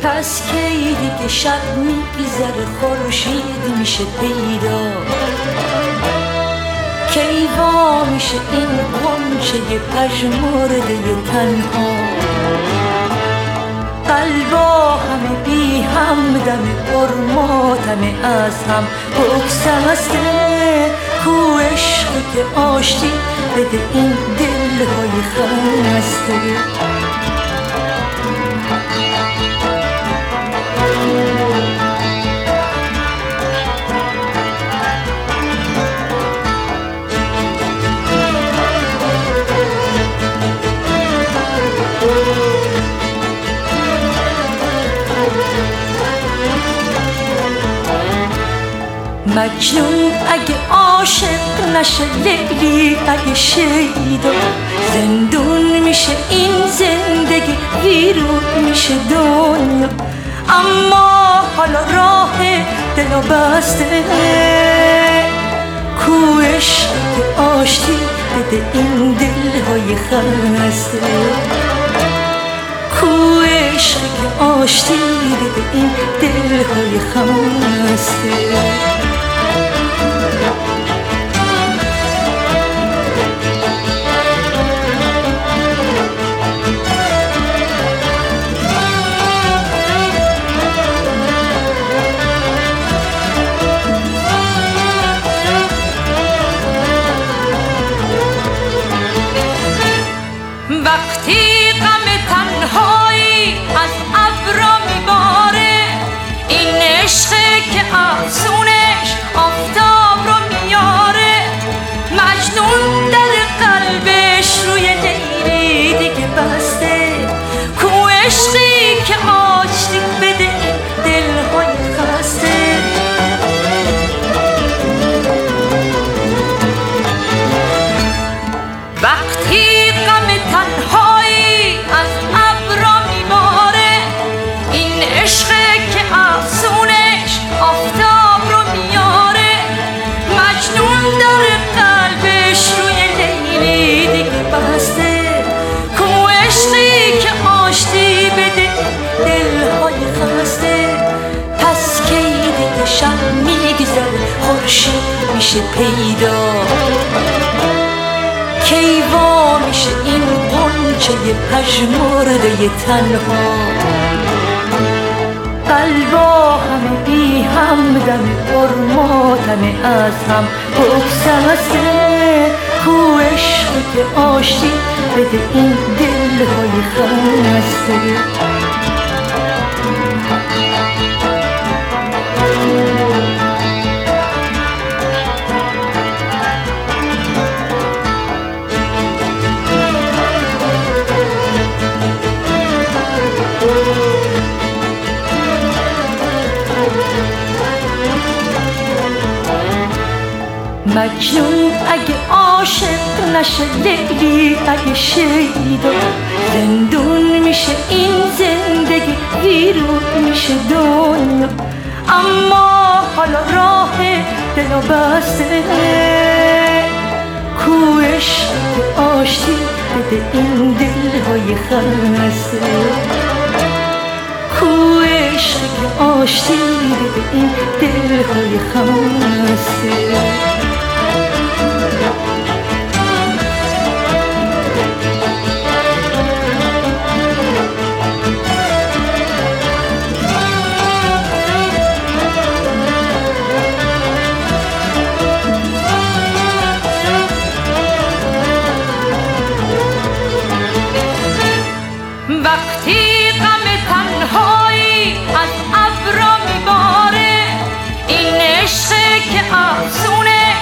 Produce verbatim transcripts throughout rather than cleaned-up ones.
پس کی دیگه شب میگذره خورشید میشه پیدا، کی وا میشه این غنچه پژمرده تنها. قلبا همه بی همدم پرماتم از هم بگسسته، کو عشقی که آشتی بده این دلهای خسته. مجنون اگه عاشق نشه، لیلی اگه شیدا، زندون میشه این زندگی، ویرون میشه دنیا. اما حالا راه دلو بسته، کو عشق که آشتی بده این دلهای خسته، کو عشق که آشتی بده این دلهای خسته. وقتی غم تنهایی از ابرا میباره، این عشقه که افسونش آفتاب رو میاره. مجنون در قلبش روی لیلی دیگه بسته، کو عشقی که آشتی بده دلهای خسته. وقتی غم تنهایی از ابرا میباره، این عشقه که افسونش آفتاب رو میاره. مجنون در قلبش روی لیلی دیگه بسته، کو عشقی که آشتی بده دلهای خسته. پس کی دیگه شب میگذره خورشید میشه پیدا، کی وا میشه این غنچه پژمرده تنها. قلبا همه بی همدم پرماتم از هم بگسسته، کو عشقی که آشتی بده این دلهای خسته. مجنون اگه عاشق نشه، لیلی اگه شیدا، زندون میشه این زندگی، ویرون میشه دنیا. اما حالا راه دلو بسته، کو عشق که آشتی بده این دلهای خسته، کو عشق که آشتی بده این دلهای خسته. وقتی غم تنهایی از ابرا میباره، این عشقه که افسونه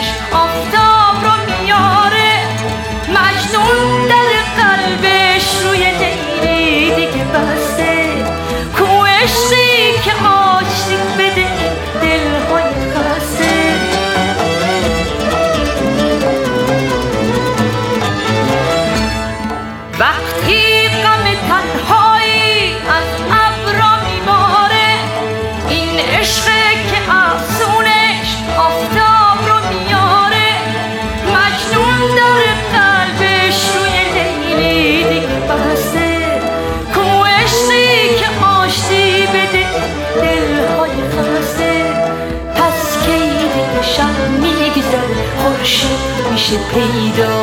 میشه پیدا،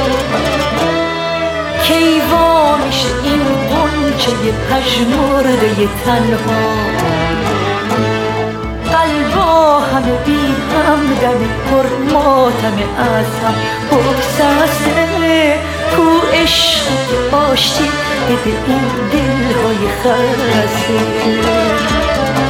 کی وا میشه این غنچه پژمرده تنها. قلبا همه بی همدم پر ماتم از هم بگسسته، کو عشق که آشتی بده این دلهای خسته.